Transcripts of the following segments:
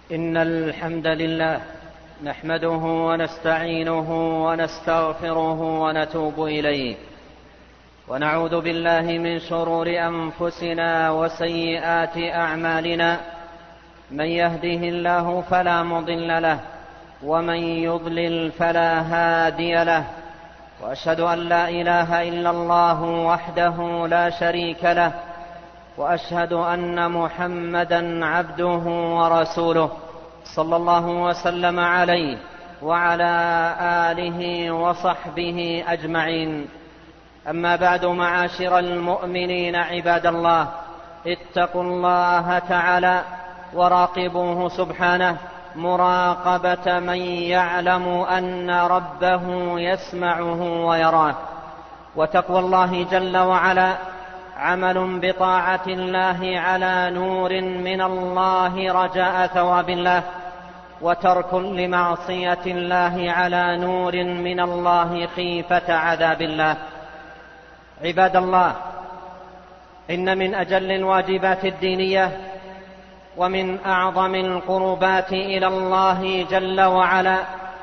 إن الحمد لله نحمده ونستعينه ونستغفره ونتوب إليه، ونعوذ بالله من شرور أنفسنا وسيئات أعمالنا. من يهده الله فلا مضل له، ومن يضلل فلا هادي له، وأشهد أن لا إله إلا الله وحده لا شريك له، وأشهد أن محمدا عبده ورسوله صلى الله وسلم عليه وعلى آله وصحبه أجمعين. أما بعد، معاشر المؤمنين عباد الله، اتقوا الله تعالى وراقبوه سبحانه مراقبة من يعلم أن ربه يسمعه ويراه. وتقوى الله جل وعلا عمل بطاعة الله على نور من الله رجاء ثواب الله، وترك لمعصية الله على نور من الله خيفة عذاب الله. عباد الله، إن من أجل الواجبات الدينية ومن أعظم القربات إلى الله جل وعلا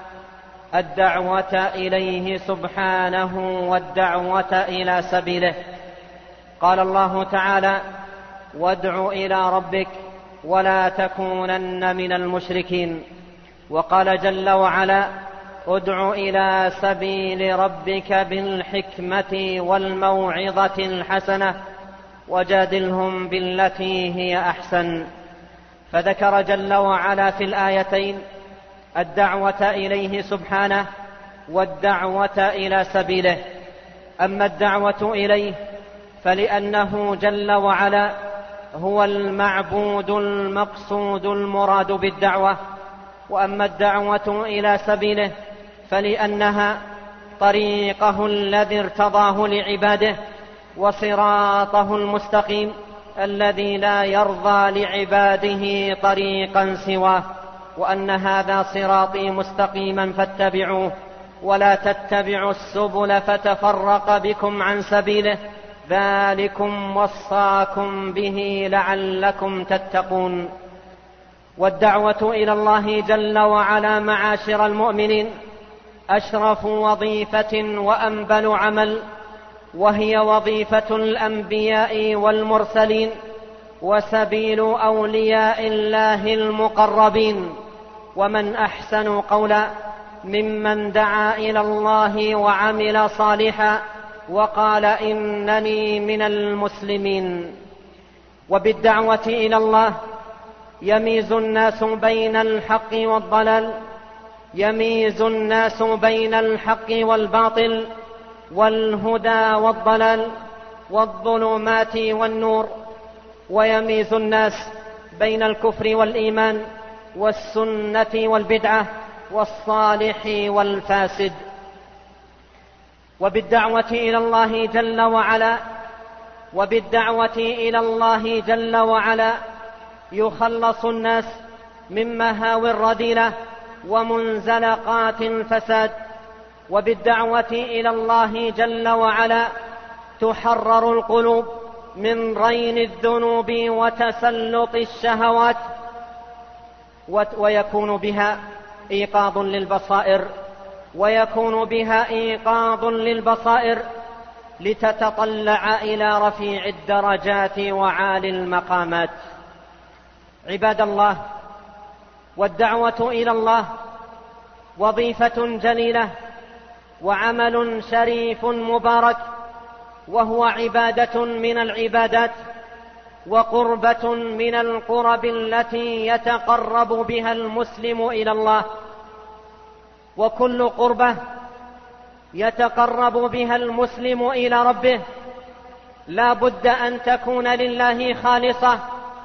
الدعوة إليه سبحانه والدعوة إلى سبيله. قال الله تعالى: وادع إلى ربك ولا تكونن من المشركين. وقال جل وعلا: ادع إلى سبيل ربك بالحكمة والموعظة الحسنة وجادلهم بالتي هي أحسن. فذكر جل وعلا في الآيتين الدعوة إليه سبحانه والدعوة إلى سبيله. أما الدعوة إليه فلأنه جل وعلا هو المعبود المقصود المراد بالدعوة، وأما الدعوة إلى سبيله فلأنها طريقه الذي ارتضاه لعباده وصراطه المستقيم الذي لا يرضى لعباده طريقا سواه، وأن هذا صراطي مستقيما فاتبعوه ولا تتبعوا السبل فتفرق بكم عن سبيله، ذلكم وصاكم به لعلكم تتقون. والدعوة إلى الله جل وعلا معاشر المؤمنين أشرف وظيفة وأنبل عمل، وهي وظيفة الأنبياء والمرسلين وسبيل أولياء الله المقربين. ومن أحسن قولا ممن دعا إلى الله وعمل صالحا وقال إنني من المسلمين. وبالدعوة إلى الله يميز الناس بين الحق والضلال، يميز الناس بين الحق والباطل، والهدى والضلال، والظلمات والنور، ويميز الناس بين الكفر والإيمان، والسنة والبدعة، والصالح والفاسد. وبالدعوة إلى الله جل وعلا يخلص الناس من مهاوي الرذيلة ومنزلقات الفساد. وبالدعوة إلى الله جل وعلا تحرر القلوب من رين الذنوب وتسلط الشهوات، ويكون بها إيقاظ للبصائر لتتطلع إلى رفيع الدرجات وعالي المقامات. عباد الله، والدعوة إلى الله وظيفة جليلة وعمل شريف مبارك، وهو عبادة من العبادات وقربة من القرب التي يتقرب بها المسلم إلى الله. وكل قربة يتقرب بها المسلم إلى ربه لا بد أن تكون لله خالصة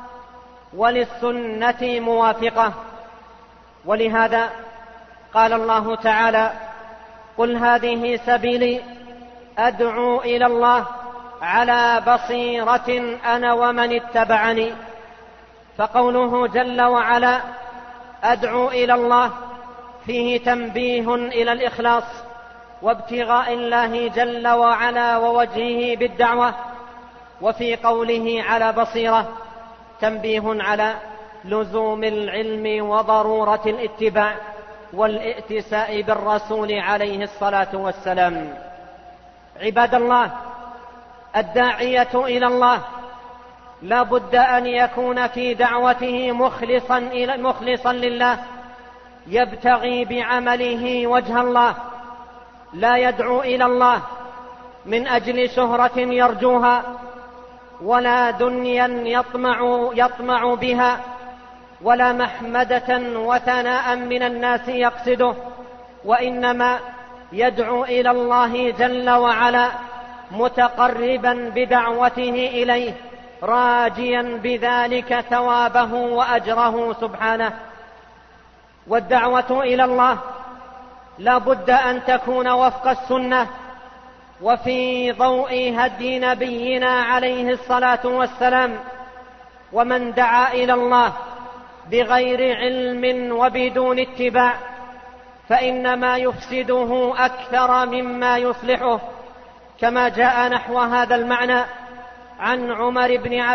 وللسنة موافقة. ولهذا قال الله تعالى: قل هذه سبيلي أدعو إلى الله على بصيرة أنا ومن اتبعني. فقوله جل وعلا أدعو إلى الله فيه تنبيه إلى الإخلاص وابتغاء الله جل وعلا ووجهه بالدعوة. وفي قوله على بصيرة تنبيه على لزوم العلم وضرورة الاتباع والائتساء بالرسول عليه الصلاة والسلام. عباد الله، الداعية إلى الله لا بد أن يكون في دعوته مخلصا لله، يبتغي بعمله وجه الله، لا يدعو إلى الله من أجل شهرة يرجوها ولا دنيا يطمع بها ولا محمدة وثناء من الناس يقصده، وإنما يدعو إلى الله جل وعلا متقربا بدعوته إليه، راجيا بذلك ثوابه وأجره سبحانه. والدعوة إلى الله لا بد أن تكون وفق السنة وفي ضوء هدي نبينا عليه الصلاة والسلام. ومن دعا إلى الله بغير علم وبدون اتباع فإنما يفسده أكثر مما يصلحه، كما جاء نحو هذا المعنى عن عمر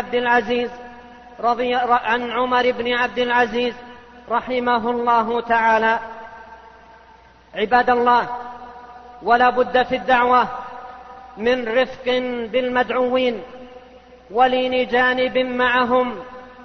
بن عبد العزيز رحمه الله تعالى. عباد الله، ولا بد في الدعوة من رفق بالمدعوين ولين جانب معهم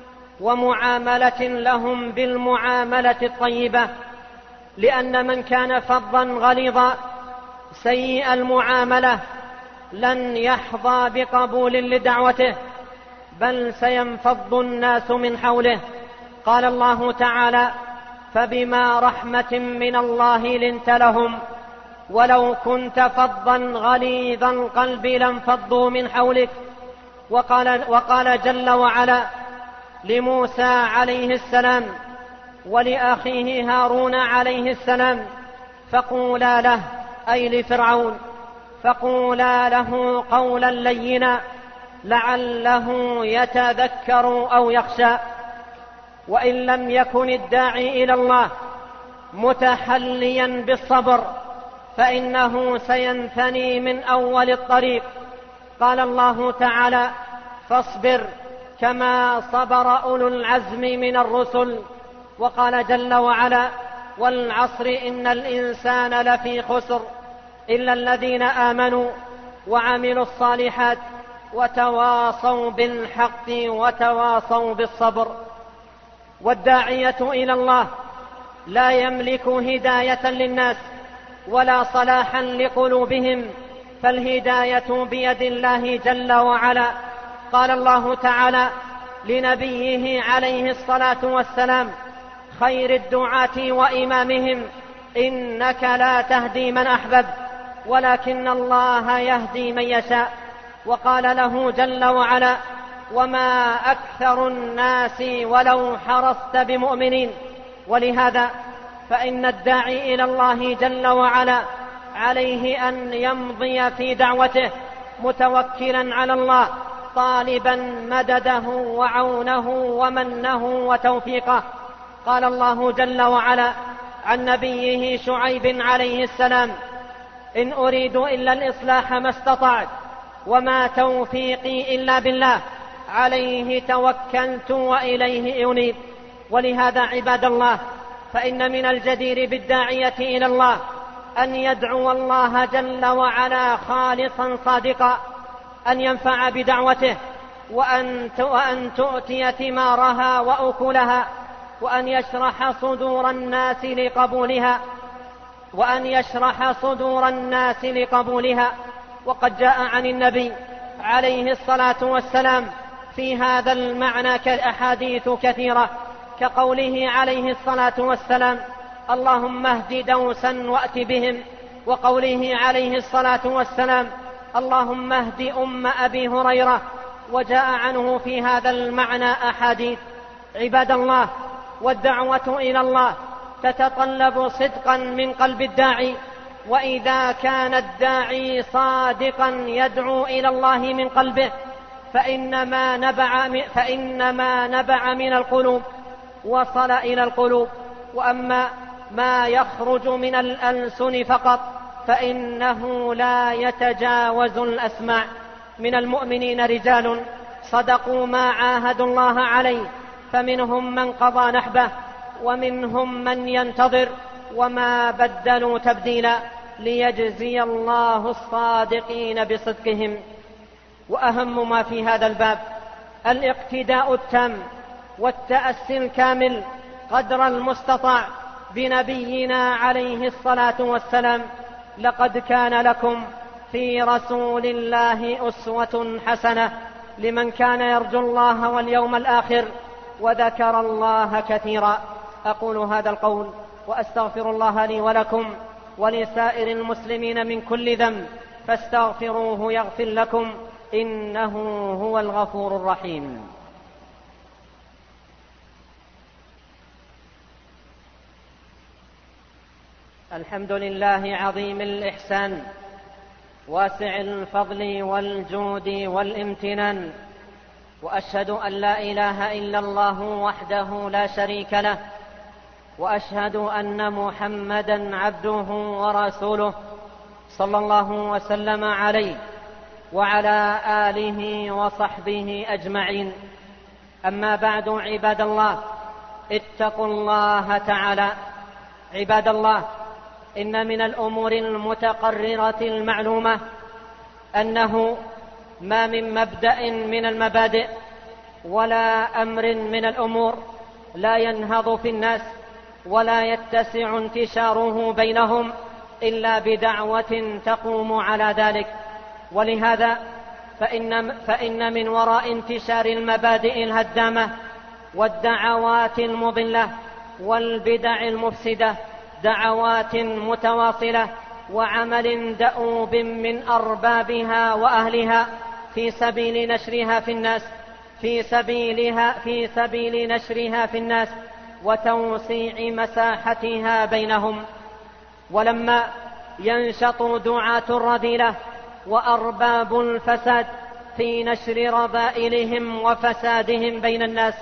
ومعاملة لهم بالمعاملة الطيبة، لأن من كان فظا غليظا سيء المعاملة لن يحظى بقبول لدعوته، بل سينفض الناس من حوله. قال الله تعالى: فبما رحمة من الله لنت لهم ولو كنت فظا غليظ القلب لانفضوا من حولك. وقال جل وعلا لموسى عليه السلام ولأخيه هارون عليه السلام: فقولا له، أي لفرعون، فقولا له قولا لينا لعله يتذكر أو يخشى. وإن لم يكن الداعي إلى الله متحليا بالصبر فإنه سينثني من أول الطريق. قال الله تعالى: فاصبر كما صبر أولو العزم من الرسل. وقال جل وعلا: والعصر إن الإنسان لفي خسر إلا الذين آمنوا وعملوا الصالحات وتواصوا بالحق وتواصوا بالصبر. والداعية إلى الله لا يملك هداية للناس ولا صلاحا لقلوبهم، فالهداية بيد الله جل وعلا. قال الله تعالى لنبيه عليه الصلاة والسلام خير الدعاة وإمامهم: إنك لا تهدي من أحببت ولكن الله يهدي من يشاء. وقال له جل وعلا: وما أكثر الناس ولو حرصت بمؤمنين. ولهذا فإن الداعي إلى الله جل وعلا عليه أن يمضي في دعوته متوكلا على الله، طالبا مدده وعونه ومنه وتوفيقه. قال الله جل وعلا عن نبيه شعيب عليه السلام: إن أريد إلا الإصلاح ما استطعت وما توفيقي إلا بالله عليه توكلت وإليه أنيب. ولهذا عباد الله، فإن من الجدير بالداعية إلى الله أن يدعو الله جل وعلا خالصا صادقا، أن ينفع بدعوته وأن تؤتي ثمارها وأكلها، وأن يشرح صدور الناس لقبولها. وقد جاء عن النبي عليه الصلاة والسلام في هذا المعنى أحاديث كثيرة، كقوله عليه الصلاة والسلام: اللهم اهد دوسا وأت بهم، وقوله عليه الصلاة والسلام: اللهم اهد أم أبي هريرة. وجاء عنه في هذا المعنى أحاديث. عباد الله، والدعوة إلى الله تتطلب صدقا من قلب الداعي، وإذا كان الداعي صادقا يدعو إلى الله من قلبه فإنما نبع من القلوب وصل إلى القلوب. وأما ما يخرج من الألسن فقط فإنه لا يتجاوز الأسماع. من المؤمنين رجال صدقوا ما عاهدوا الله عليه فمنهم من قضى نحبه ومنهم من ينتظر وما بدلوا تبديلا ليجزي الله الصادقين بصدقهم. وأهم ما في هذا الباب الاقتداء التام والتأسي الكامل قدر المستطاع بنبينا عليه الصلاة والسلام. لقد كان لكم في رسول الله أسوة حسنة لمن كان يرجو الله واليوم الآخر وذكر الله كثيرا. أقول هذا القول وأستغفر الله لي ولكم ولسائر المسلمين من كل ذنب فاستغفروه يغفر لكم إنه هو الغفور الرحيم. الحمد لله عظيم الإحسان واسع الفضل والجود والامتنان، وأشهد أن لا إله إلا الله وحده لا شريك له، وأشهد أن محمدًا عبده ورسوله صلى الله وسلم عليه وعلى آله وصحبه أجمعين. أما بعد، عباد الله، اتقوا الله تعالى. عباد الله، إن من الأمور المتقررة المعلومة أنه ما من مبدأ من المبادئ ولا أمر من الأمور لا ينهض في الناس ولا يتسع انتشاره بينهم إلا بدعوة تقوم على ذلك. ولهذا فإن من وراء انتشار المبادئ الهدامة والدعوات المضلة والبدع المفسدة دعوات متواصلة وعمل دؤوب من أربابها وأهلها في سبيل نشرها في الناس وتوسيع مساحتها بينهم. ولما ينشط دعاة الرذيلة وأرباب الفساد في نشر رذائلهم وفسادهم بين الناس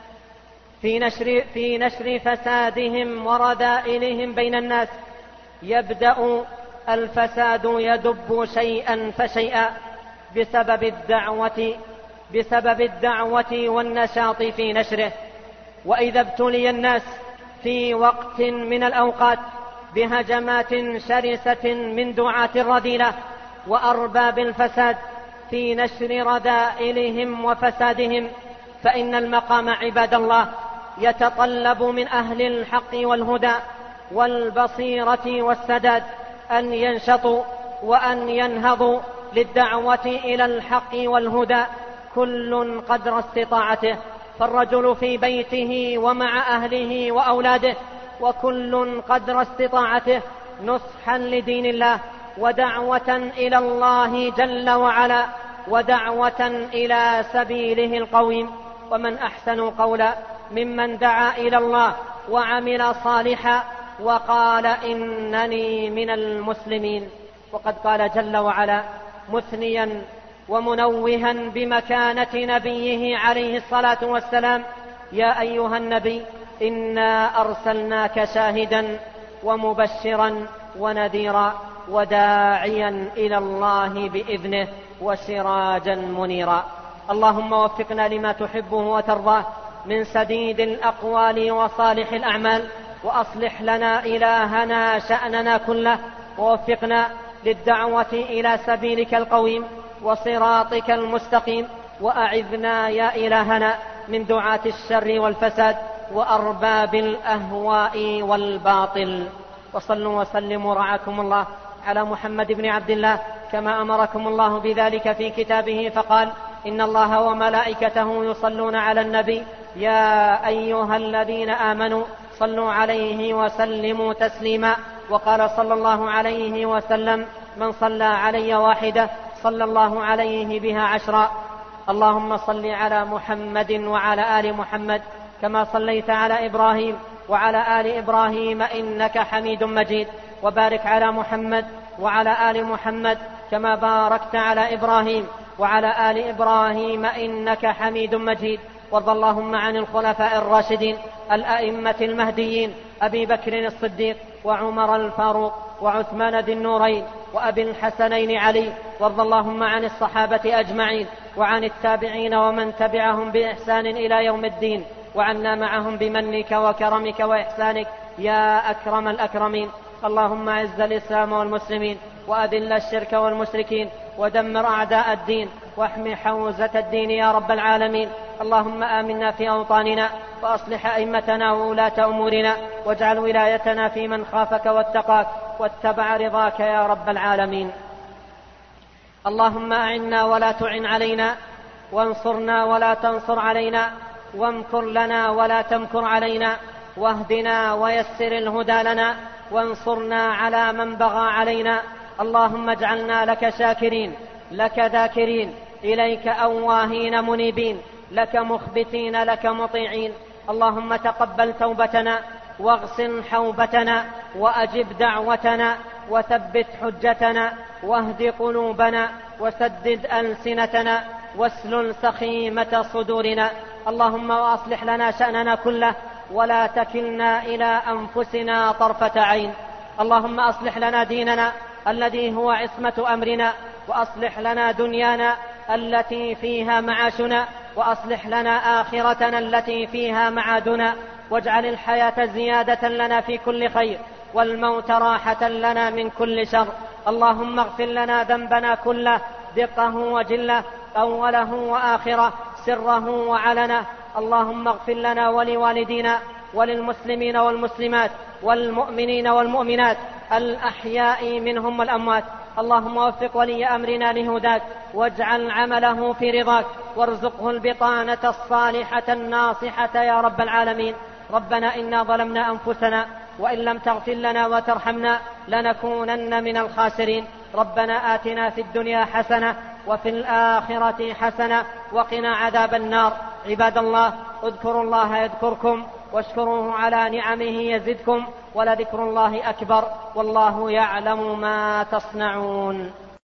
في نشر فسادهم ورذائلهم بين الناس، يبدأ الفساد يدب شيئا فشيئا بسبب الدعوة والنشاط في نشره. وإذا ابتلي الناس في وقت من الأوقات بهجمات شرسة من دعاة الرذيلة وأرباب الفساد في نشر رذائلهم وفسادهم، فإن المقام عباد الله يتطلب من أهل الحق والهدى والبصيرة والسداد أن ينشطوا وأن ينهضوا للدعوة إلى الحق والهدى كل قدر استطاعته، فالرجل في بيته ومع أهله وأولاده، وكل قدر استطاعته نصحا لدين الله ودعوة إلى الله جل وعلا ودعوة إلى سبيله القويم. ومن أحسن قولا ممن دعا إلى الله وعمل صالحا وقال إنني من المسلمين. وقد قال جل وعلا مثنيا ومنوها بمكانة نبيه عليه الصلاة والسلام: يا أيها النبي إنا أرسلناك شاهدا ومبشرا ونذيرا وداعيا إلى الله بإذنه وسراجا منيرا. اللهم وفقنا لما تحبه وترضاه من سديد الأقوال وصالح الأعمال، وأصلح لنا إلهنا شأننا كله، ووفقنا للدعوة إلى سبيلك القويم وصراطك المستقيم، وأعذنا يا إلهنا من دعاة الشر والفساد وأرباب الأهواء والباطل. وصلوا وسلموا رعاكم الله على محمد بن عبد الله كما أمركم الله بذلك في كتابه، فقال: إن الله وملائكته يصلون على النبي يا أيها الذين آمنوا صلوا عليه وسلموا تسليما. وقال صلى الله عليه وسلم: من صلى علي واحدة صلى الله عليه بها 10. اللهم صل على محمد وعلى آل محمد كما صليت على إبراهيم وعلى آل إبراهيم إنك حميد مجيد، وبارك على محمد وعلى آل محمد كما باركت على إبراهيم وعلى آل إبراهيم إنك حميد مجيد. وارض اللهم عن الخلفاء الراشدين الأئمة المهديين أبي بكر الصديق وعمر الفاروق وعثمان ذي النورين وأبي الحسنين علي. وارض اللهم عن الصحابة أجمعين وعن التابعين ومن تبعهم بإحسان إلى يوم الدين. وعنا معهم بمنك وكرمك وإحسانك يا أكرم الأكرمين. اللهم أعز الإسلام والمسلمين وأذل الشرك والمشركين ودمر أعداء الدين واحم حوزة الدين يا رب العالمين. اللهم آمنا في أوطاننا وأصلح أئمتنا وولاة أمورنا واجعل ولايتنا في من خافك واتقاك واتبع رضاك يا رب العالمين. اللهم أعنا ولا تعن علينا وانصرنا ولا تنصر علينا وامكر لنا ولا تمكر علينا واهدنا ويسر الهدى لنا وانصرنا على من بغى علينا. اللهم اجعلنا لك شاكرين لك ذاكرين إليك أواهين منيبين لك مخبتين لك مطيعين. اللهم تقبل توبتنا واغسل حوبتنا وأجب دعوتنا وثبت حجتنا واهد قلوبنا وسدد ألسنتنا واسلل سخيمة صدورنا. اللهم وأصلح لنا شأننا كله ولا تكلنا إلى أنفسنا طرفة عين. اللهم أصلح لنا ديننا الذي هو عصمة أمرنا وأصلح لنا دنيانا التي فيها معاشنا وأصلح لنا آخرتنا التي فيها معادنا واجعل الحياة زيادة لنا في كل خير والموت راحة لنا من كل شر. اللهم اغفر لنا ذنبنا كله دقه وجله أوله وآخره سره وعلنه. اللهم اغفر لنا ولوالدينا وللمسلمين والمسلمات والمؤمنين والمؤمنات الأحياء منهم والأموات. اللهم وفق ولي أمرنا لهداك واجعل عمله في رضاك وارزقه البطانة الصالحة الناصحة يا رب العالمين. ربنا إنا ظلمنا أنفسنا وإن لم تغفر لنا وترحمنا لنكونن من الخاسرين. ربنا آتنا في الدنيا حسنة وفي الآخرة حسنة وقنا عذاب النار. عباد الله اذكروا الله يذكركم واشكروه على نعمه يزدكم ولذكر الله أكبر والله يعلم ما تصنعون.